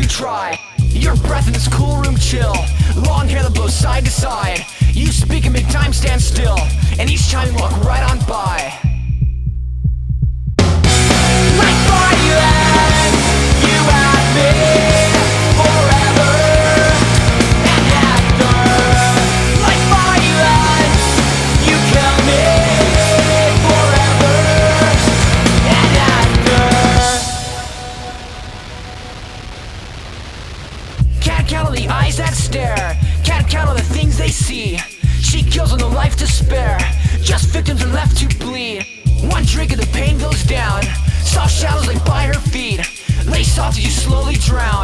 you try. Your breath in this cool room chill, long hair that blows side to side. You speak and make time stand still, and each time you walk right on by. Like violence, you have me forever and after. Like violence, you kill me forever and after. Can't count all the eyes that stare, can't count all the things they see. She kills on the life to spare, just victims are left to bleed. One drink and the pain goes down, soft shadows lay by her feet, lay soft as you slowly drown.